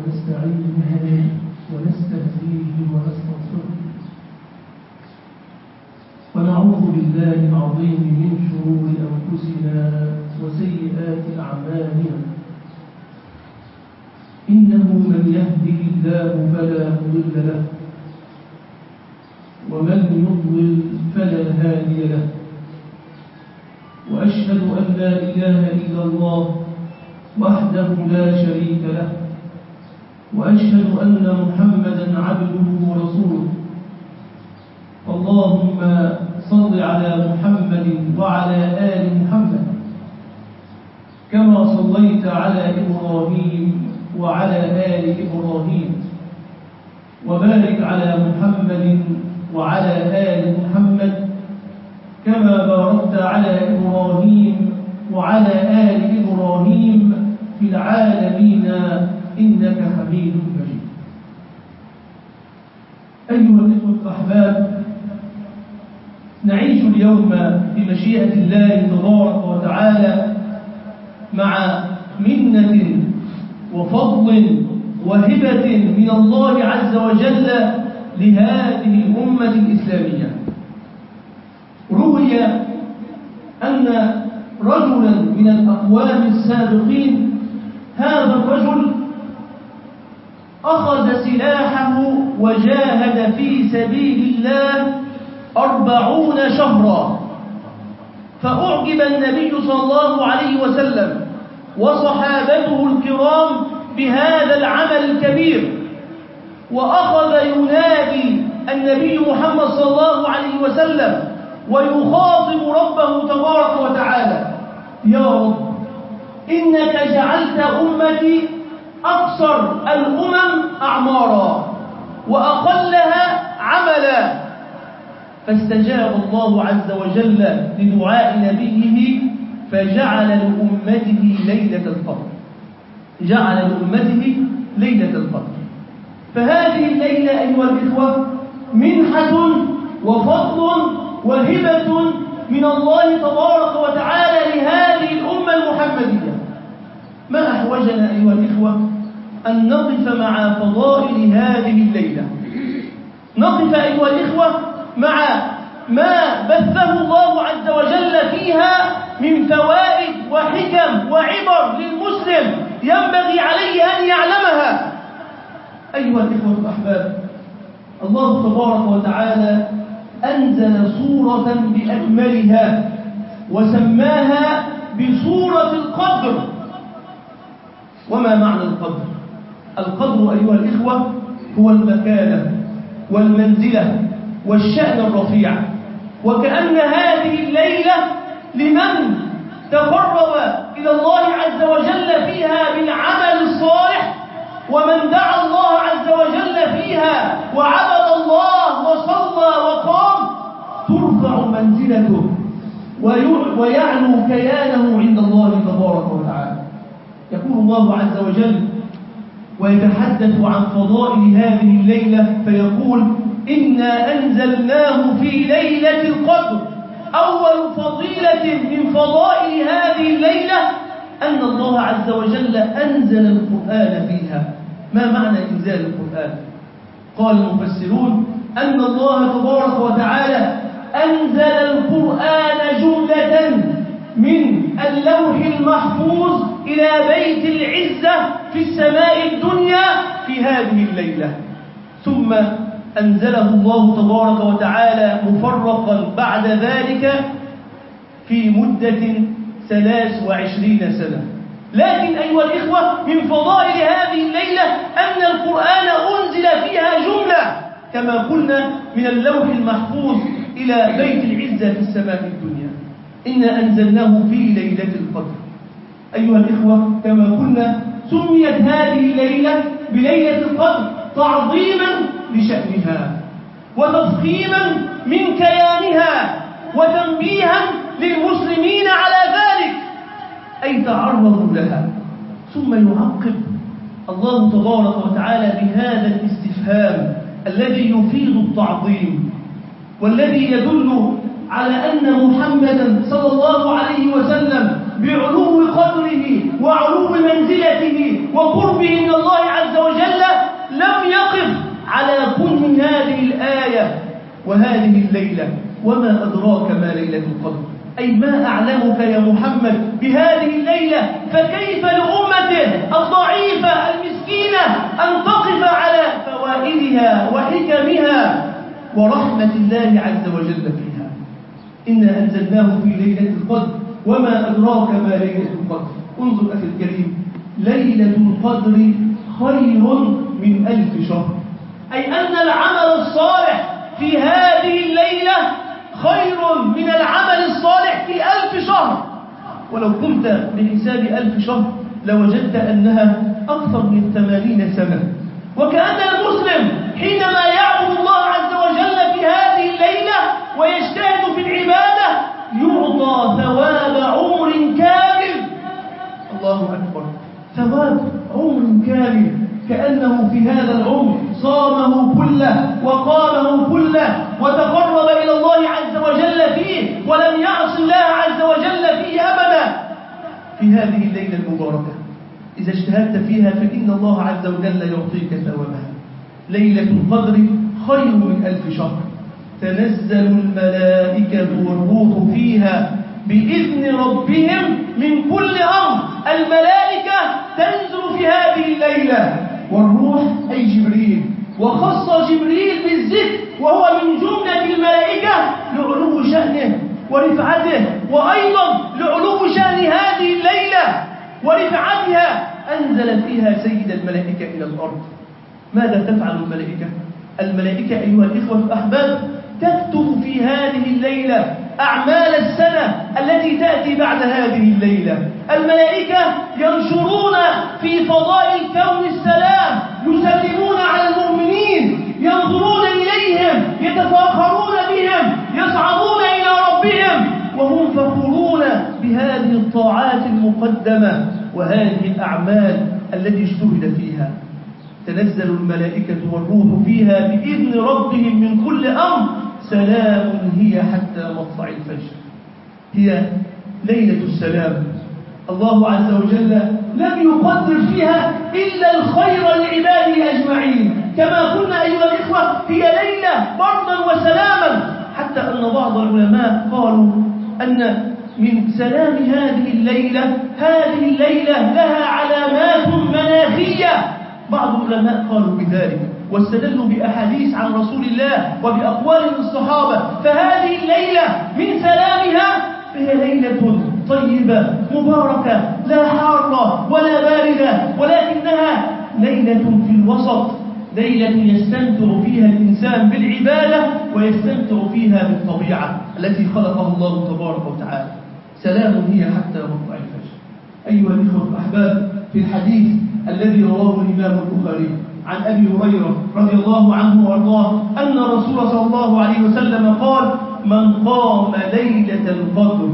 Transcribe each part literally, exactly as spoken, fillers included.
ونستعينه ونستهديه ونستنصره ونعوذ بالله العظيم من شرور أنفسنا وسيئات أعمالنا إنه من يهده الله فلا مضل له ومن يضلل فلا هادي له وأشهد أن لا إله إلا الله وحده لا شريك له وأشهد أن محمدًا عبده ورسوله اللهم صل على محمد وعلى آل محمد كما صليت على إبراهيم وعلى آل إبراهيم وبارك على محمد وعلى آل محمد كما باركت على إبراهيم وعلى آل إبراهيم في العالمين إنك حميد مجيد. أيها الإخوة الأحباب، نعيش اليوم بمشيئة الله تبارك وتعالى مع منة وفضل وهبة من الله عز وجل لهذه الأمة الإسلامية. روي أن رجلا من الأقوام السابقين هذا الرجل أخذ سلاحه وجاهد في سبيل الله أربعون شهرا، فأعجب النبي صلى الله عليه وسلم وصحابته الكرام بهذا العمل الكبير، وأخذ ينادي النبي محمد صلى الله عليه وسلم ويخاطب ربه تبارك وتعالى: يا رب إنك جعلت أمتي أقصر الأمم أعمارا وأقلها عملا. فاستجاب الله عز وجل لدعاء نبيه فجعل لأمته ليلة القدر جعل لأمته ليلة القدر. فهذه الليلة أيها الإخوة منحة وفضل وهبة من الله تبارك وتعالى لهذه الأمة المحمدية. ما أحوجنا أيها الإخوة أن نقف مع فضائل هذه الليلة، نقف أيها الإخوة مع ما بثه الله عز وجل فيها من فوائد وحكم وعبر للمسلم ينبغي عليه أن يعلمها. أيها الإخوة الأحباب، الله تبارك وتعالى أنزل سورة بأكملها وسماها بسورة القدر. وما معنى القدر؟ القدر أيها الإخوة هو المكانة والمنزلة والشأن الرفيع، وكأن هذه الليلة لمن تقرب إلى الله عز وجل فيها بالعمل الصالح، ومن دعا الله عز وجل فيها وعبد الله وصلى وقام، ترفع منزلته ويعلو كيانه عند الله تبارك وتعالى. يقول الله عز وجل ويتحدث عن فضائل هذه الليلة فيقول: إنا أنزلناه في ليلة القدر. أول فضيلة من فضائل هذه الليلة أن الله عز وجل أنزل القرآن فيها. ما معنى إنزال القرآن؟ قال المفسرون أن الله تبارك وتعالى أنزل القرآن جملة من اللوح المحفوظ إلى بيت العزة في السماء الدنيا في هذه الليلة، ثم أنزله الله تبارك وتعالى مفرقا بعد ذلك في مدة ثلاث وعشرين سنة. لكن أيها الإخوة، من فضائل هذه الليلة أن القرآن أنزل فيها جملة كما قلنا من اللوح المحفوظ إلى بيت العزة في السماء الدنيا. إنا أنزلناه في ليلة القدر. أيها الإخوة، كما قلنا سميت هذه الليلة بليلة القدر تعظيما لشأنها وتفخيما من كيانها وتنبيها للمسلمين على ذلك، أي تعرضوا لها. ثم يعقب الله تبارك وتعالى بهذا الاستفهام الذي يفيد التعظيم والذي يدل على أن محمدا صلى الله عليه وسلم بعلو قدره وعلو منزلته وقربه من الله عز وجل وهذه الليلة وما أدراك ما ليلة القدر، أي ما أعلمك يا محمد بهذه الليلة، فكيف لأمته الضعيفة المسكينة أن تقف على فوائدها وحكمها ورحمة الله عز وجل فيها. إنا أنزلناه في ليلة القدر وما أدراك ما ليلة القدر. انظر أخي الكريم، ليلة القدر خير من ألف شهر، أي أن العمل الصالح في هذه الليلة خير من العمل الصالح في ألف شهر. ولو قمت بحساب ألف شهر لوجدت أنها أكثر من ثمانين سنة. وكأن المسلم حينما يعبد الله عز وجل في هذه الليلة ويجتهد في العبادة يعطى ثواب عمر كامل. الله أكبر، ثواب عمر كامل، كأنه في هذا العمر صامه كله وقامه كله وتقرب إلى الله عز وجل فيه ولم يعص الله عز وجل فيه أبدا. في هذه الليلة المباركة إذا اجتهدت فيها فإن الله عز وجل يعطيك ثوابها. ليلة القدر خير من ألف شهر، تنزل الملائكة والروح فيها بإذن ربهم من كل أمر. الملائكة تنزل في هذه الليلة، والروح أي جبريل، وخص جبريل بالذكر وهو من جملة الملائكة لعلو شأنه ورفعته، وأيضا لعلو شأن هذه الليلة ورفعتها أنزل فيها سيد الملائكة إلى الأرض. ماذا تفعل الملائكة؟ الملائكة أيها الإخوة الأحباب تكتب في هذه الليلة أعمال السنة التي تأتي بعد هذه الليلة. الملائكة ينشرون في فضاء الكون السلام، يسلمون على المؤمنين، ينظرون إليهم، يتفاخرون بهم، يصعدون إلى ربهم وهم فخورون بهذه الطاعات المقدمة وهذه الأعمال التي اجتهد فيها. تنزل الملائكة والروح فيها بإذن ربهم من كل أمر، سلام هي حتى مطلع الفجر. هي ليلة السلام. الله عز وجل لم يقدر فيها إلا الخير لعباده أجمعين. كما قلنا أيها الإخوة هي ليلة بردا وسلاما، حتى أن بعض العلماء قالوا أن من سلام هذه الليلة هذه الليلة لها علامات مناخية. بعض العلماء قالوا بذلك واستدلوا بأحاديث عن رسول الله وبأقوال من الصحابة. فهذه الليلة من سلامها فهي ليلة طيبة مباركة، لا حارة ولا باردة، ولكنها ليلة في الوسط، ليلة يستمتع فيها الإنسان بالعبادة ويستمتع فيها بالطبيعة التي خلقها الله تبارك وتعالى. سلام هي حتى مطلع الفجر. أيها الإخوة الأحباب، في الحديث الذي رواه الإمام البخاري عن أبي هريرة رضي الله عنه وارضاه أن الرسول صلى الله عليه وسلم قال: من قام ليلة القدر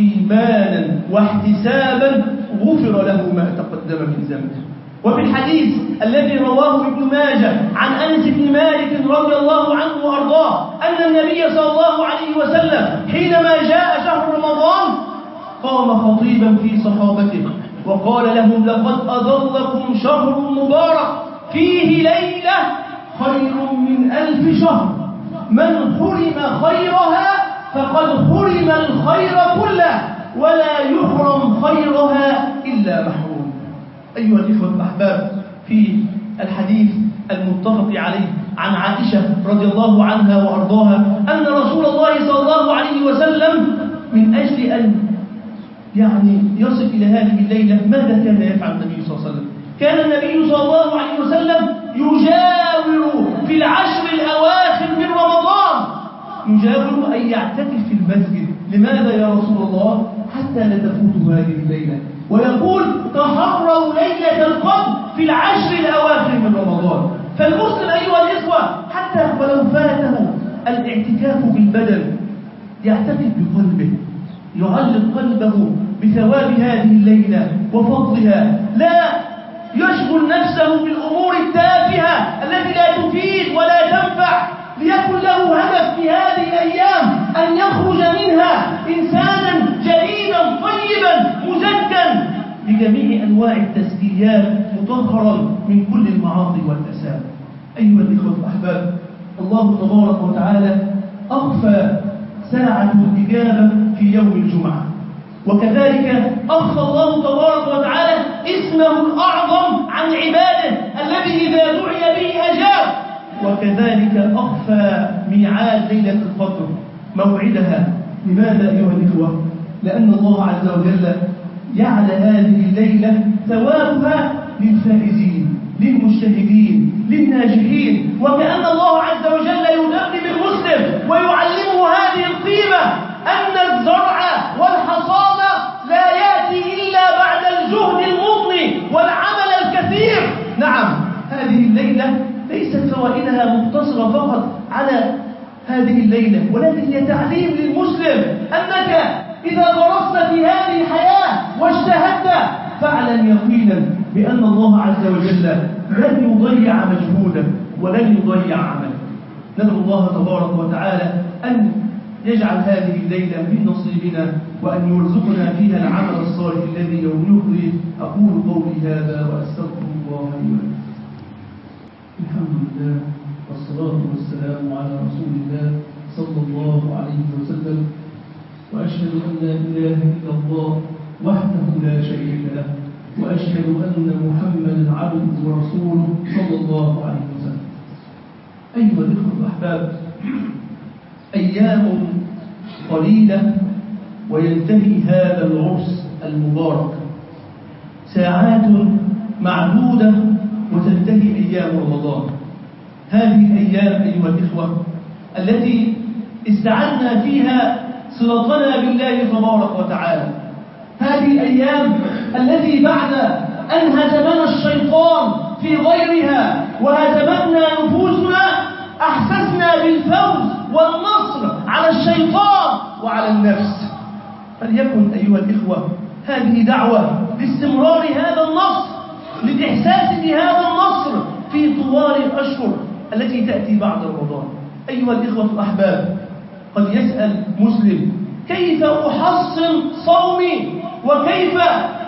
إيمانا واحتسابا غفر له ما تقدم من ذنبه. وفي الحديث الذي رواه ابن ماجه عن أنس بن مالك رضي الله عنه وارضاه أن النبي صلى الله عليه وسلم حينما جاء شهر رمضان قام خطيبا في صحابته وقال لهم: لقد أظلكم شهر مبارك فيه ليلة خير من ألف شهر، من حرم خيرها فقد حرم الخير كله ولا يحرم خيرها إلا محروم. أيها الإخوة الأحباب، في الحديث المتفق عليه عن عائشة رضي الله عنها وأرضاها أن رسول الله صلى الله عليه وسلم من أجل أن يعني يصل إلى هذه الليلة ماذا كان يفعل النبي صلى الله عليه وسلم؟ كان النبي صلى الله عليه وسلم يجاور في العشر الأواخر من رمضان، يجاور أي يعتكف في المسجد. لماذا يا رسول الله؟ حتى لا تفوت هذه الليلة. ويقول: تحروا ليلة القدر في العشر الأواخر من رمضان. فالمسلم أيها الإخوة حتى ولو فاته الاعتكاف بالبدن يعتكف بقلبه، يعلق قلبه بثواب هذه الليلة وفضلها، لا يشغل نفسه بالأمور التافهة التي لا تفيد ولا تنفع، ليكن له هدف في هذه الأيام أن يخرج منها إنسانا جديدا طيبا مزكا بجميع أنواع التزكيات مطهرا من كل المعاصي والفساد. أيها الإخوة الأحباب، الله تبارك وتعالى أخفى ساعة الإجابة في يوم الجمعة، وكذلك أخفى الله تبارك وتعالى اسمه الأعظم عن عباده الذي إذا دعي به أجاب، وكذلك أخفى ميعاد ليلة القدر موعدها. لماذا أيها الإخوة؟ لأن الله عز وجل جعل هذه الليلة ثوابها للفائزين، للمجتهدين، للناجحين، وكأن الله عز وجل يدرب المسلم ويعلمه هذه القيمة، أن الزرع والحصاد لا يأتي إلا بعد الجهد المضني والعمل الكثير. نعم، هذه الليلة ليست فوائدها مقتصرة فقط على هذه الليلة، ولكن هي تعليم للمسلم أنك إذا درست في هذه الحياة واجتهدت فاعلم يقينا بأن الله عز وجل لن يضيع مجهودك ولن يضيع عملك. ندعو الله تبارك وتعالى أن يجعل هذه الليلة من نصيبنا، وأن يرزقنا فيها العمل الصالح الذي يوم يخرج. أقول قولي هذا وأستغفر الله لي ولكم. الحمد لله والصلاة والسلام على رسول الله صلى الله عليه وسلم، وأشهد أن لا إله إلا الله وحده لا شريك له، وأشهد أن محمدا عبده ورسوله صلى الله عليه وسلم. أيها الإخوة الأحباب، أيام قليلة وينتهي هذا العرس المبارك، ساعات معدودة وتنتهي أيام رمضان. هذه الأيام أيها الإخوة التي استعدنا فيها صلتنا بالله تبارك وتعالى، هذه الأيام التي بعد أن هزمنا الشيطان في غيرها وهزمتنا نفوسنا أحسسنا بالفوز والنصر على الشيطان وعلى النفس. فليكن أيها الإخوة هذه دعوة لاستمرار هذا النصر، للإحساس بهذا النصر في طوال الأشهر التي تأتي بعد رمضان. أيها الإخوة الأحباب، قد يسأل مسلم: كيف أحصن صومي وكيف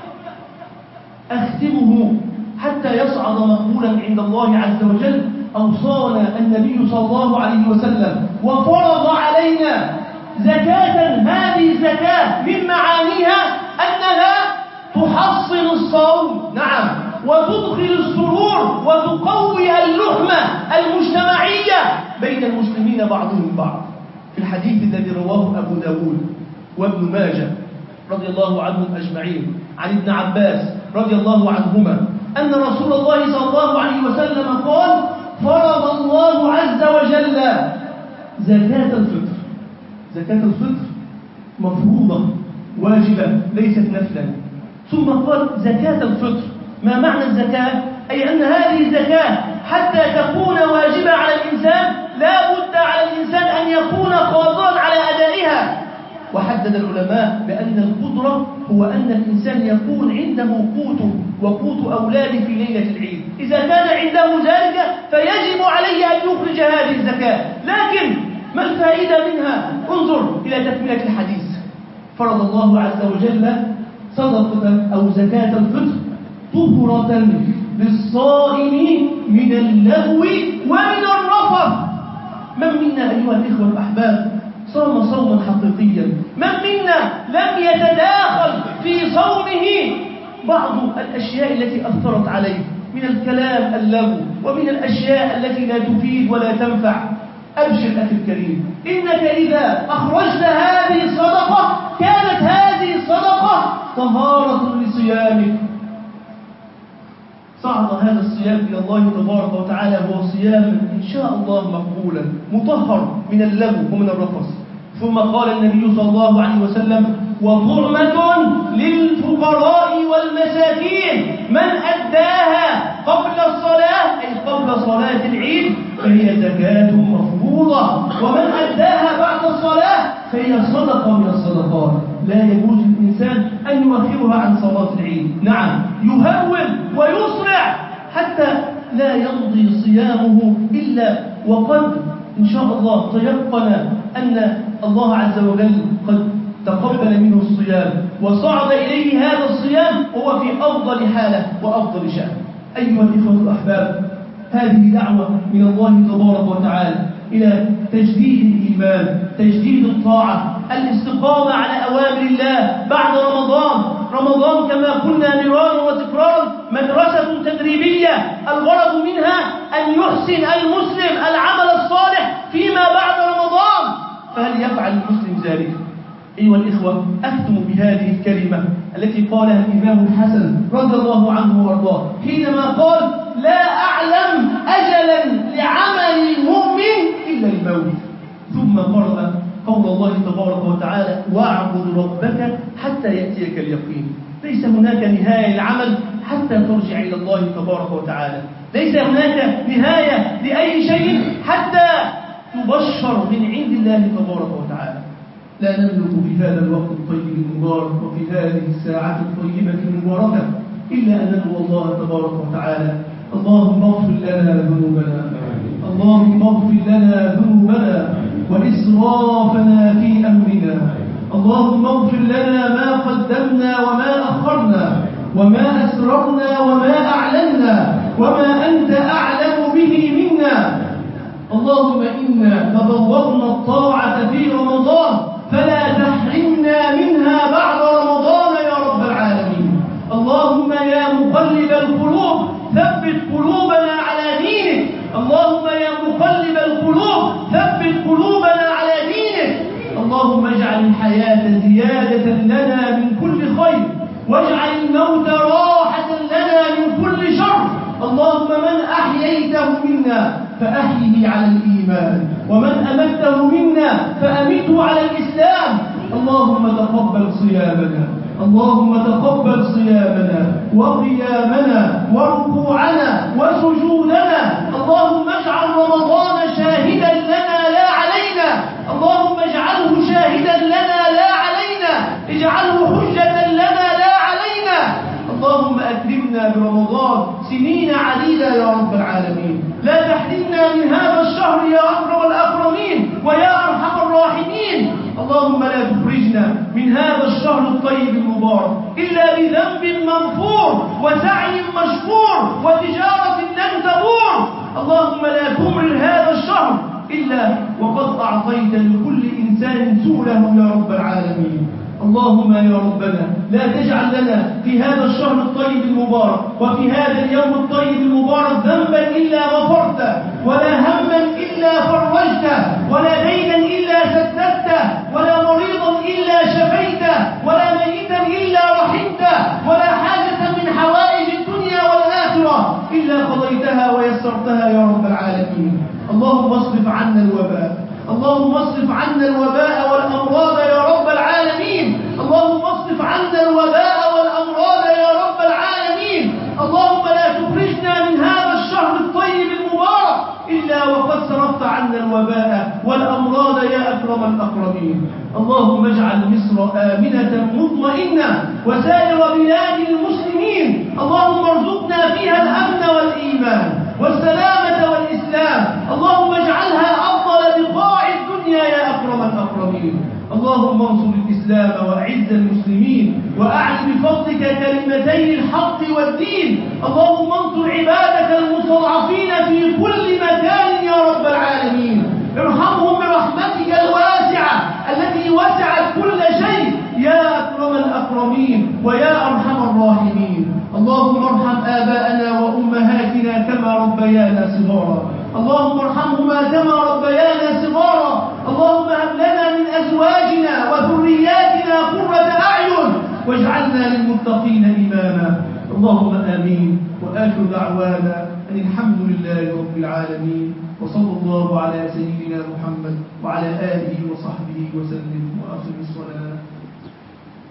أختمه حتى يصعد مقبولا عند الله عز وجل؟ أوصانا النبي صلى الله عليه وسلم وفرض علينا زكاة. هذه الزكاة من معانيها أنها تحصن الصوم، نعم، وتدخل السرور وتقوي اللحمة المجتمعية بين المسلمين بعضهم بعض. في الحديث الذي رواه أبو داود وابن ماجه رضي الله عنهم أجمعين عن ابن عباس رضي الله عنهما أن رسول الله صلى الله عليه وسلم قال: فرض الله عز وجل زكاة الفطر. زكاة الفطر مفروضة واجبة ليست نفلا. ثم قال زكاة الفطر. ما معنى الزكاة؟ أي أن هذه الزكاة حتى تكون واجبة على الإنسان لا بد على الإنسان أن يكون قادرا على أدائها. وحدد العلماء بأن القدرة هو أن الإنسان يكون عنده قوته وقوت أولاده في ليلة العيد. إذا كان عنده ذلك فيجب عليه أن يخرج هذه الزكاة. لكن ما الفائدة منها؟ انظر إلى تكملة الحديث. فرض الله عز وجل صدقة أو زكاة الفطر طهرة للصائم من اللغو ومن الرفث. من منا أيها الإخوة الأحباب صام صوما حقيقيا؟ من منا لم يتداخل في صومه بعض الأشياء التي أثرت عليه من الكلام اللغو ومن الأشياء التي لا تفيد ولا تنفع؟ أبشر أخي الكريم، إنك إذا أخرجت هذه الصدقة كانت هذه الصدقة طهارة لصيامك. صعد هذا الصيام إلى الله تبارك وتعالى هو صيام إن شاء الله مقبولا مطهر من اللغو ومن الرفث. ثم قال النبي صلى الله عليه وسلم: وطعمة للفقراء والمساكين، من أداها قبل الصلاة أي قبل صلاة العيد فهي زكاة مفروضة، ومن أداها بعد الصلاة فهي صدقة من الصدقات. لا يجوز للإنسان أن يؤخرها عن صلاة العيد، نعم، يهول ويسرع حتى لا يمضي صيامه إلا وقد إن شاء الله تيقن أن الله عز وجل قد تقبل منه الصيام وصعد إليه هذا الصيام وهو في أفضل حالة وأفضل شأن. أيها الإخوة الأحباب، هذه دعوة من الله تبارك وتعالى إلى تجديد الإيمان، تجديد الطاعة، الاستقامة على أوامر الله بعد رمضان. رمضان كما قلنا مرارا وتكرارا مدرسة تدريبية، الغرض منها أن يحسن المسلم العمل الصالح فيما بعد رمضان. فهل يفعل المسلم ذلك؟ أيها الإخوة، أختم بهذه الكلمة التي قالها الإمام الحسن رضي الله عنه وارضاه حينما قال: لا أعلم أجلا لعمل المؤمن إلا الموت. ثم قرأ قول الله تبارك وتعالى: واعبد ربك حتى يأتيك اليقين. ليس هناك نهاية للعمل حتى ترجع إلى الله تبارك وتعالى، ليس هناك نهاية لأي شيء حتى تبشر من عند الله تبارك وتعالى. لا نملك في هذا الوقت الطيب المبارك وفي هذه الساعات الطيبة المباركة إلا أن ندعو الله تبارك وتعالى: اللهم اغفر لنا ذنوبنا، اللهم اغفر لنا ذنوبنا وإسرافنا في أمرنا، اللهم اغفر لنا ما قدمنا وما أخرنا وما أسررنا وما أعلنا وما أنت أعلم به منا. اللهم إنا تبوأنا الطاعة في رمضان فلا تحرمنا منها بعد رمضان يا رب العالمين. اللهم يا مقلب القلوب ثبت قلوبنا على دينك، اللهم يا مقلب القلوب ثبت قلوبنا على دينك. اللهم اجعل الحياة زيادة لنا من كل خير واجعل الموت راحة لنا من كل شر. اللهم من أحييته منا فأحيه على الإيمان، ومن أمته منا فأمته على الإسلام. اللهم تقبل صيامنا، اللهم تقبل صيامنا وقيامنا وركوعنا وسجودنا. اللهم اجعل رمضان شاهدا لنا لا علينا، اللهم اجعله شاهدا لنا لا علينا، اجعله حجة لنا لا علينا. اللهم أكرمنا برمضان سنين عديدة يا رب العالمين، لا تحرمنا من هذا الشهر يا أكرم الأكرمين ويا أرحم الراحمين. اللهم لا تخرجنا من هذا الشهر الطيب المبارك إلا بذنب مغفور وسعي مشكور وتجارة لن تبور. اللهم لا تمرر هذا الشهر إلا وقد أعطيت لكل إنسان سؤله يا رب العالمين. اللهم يا ربنا لا تجعل لنا في هذا الشهر الطيب المبارك وفي هذا اليوم الطيب المبارك ذنبا إلا غفرته، ولا هما إلا فرجته، ولا دينا إلا سددته، ولا مريضا إلا شفيته، ولا ميتا إلا رحمته، ولا حاجة من حوائج الدنيا والآخرة إلا قضيتها ويسرتها يا رب العالمين. اللهم اصرف عنا الوباء، اللهم اصرف عنا الوباء والأمراض يا رب العالمين. اللهم اصرف عنا الوباء والأمراض يا رب العالمين. اللهم لا تخرجنا من هذا الشهر الطيب المبارك إلا وقد صرفت عنا الوباء والأمراض يا أكرم الأكرمين. اللهم اجعل مصر آمنة مطمئنة وسائر بلاد المسلمين. اللهم ارزقنا فيها الأمن والإيمان والسلامة والإسلام. اللهم اجعلها أفضل بقاع الدنيا يا أكرم الأكرمين. اللهم انصر الإسلام وأعز المسلمين وأعل بفضلك كلمتي الحق والدين. اللهم انصر عبادك المستضعفين في كل مكان يا رب العالمين. ارحمهم برحمتك الواسعة التي وسعت كل شيء يا أكرم الأكرمين ويا أرحم الراحمين. اللهم ارحم آباءنا وأمهاتنا كما ربيانا صغارا، اللهم ارحمهما كما ربيانا صغارا. اللهم هب لنا من أزواجنا وذرياتنا قرة أعين واجعلنا للمتقين إماما. اللهم آمين. وآخر دعوانا أن الحمد لله رب العالمين، وصلى الله على سيدنا محمد وعلى آله وصحبه وسلم، وأقم الصلاة.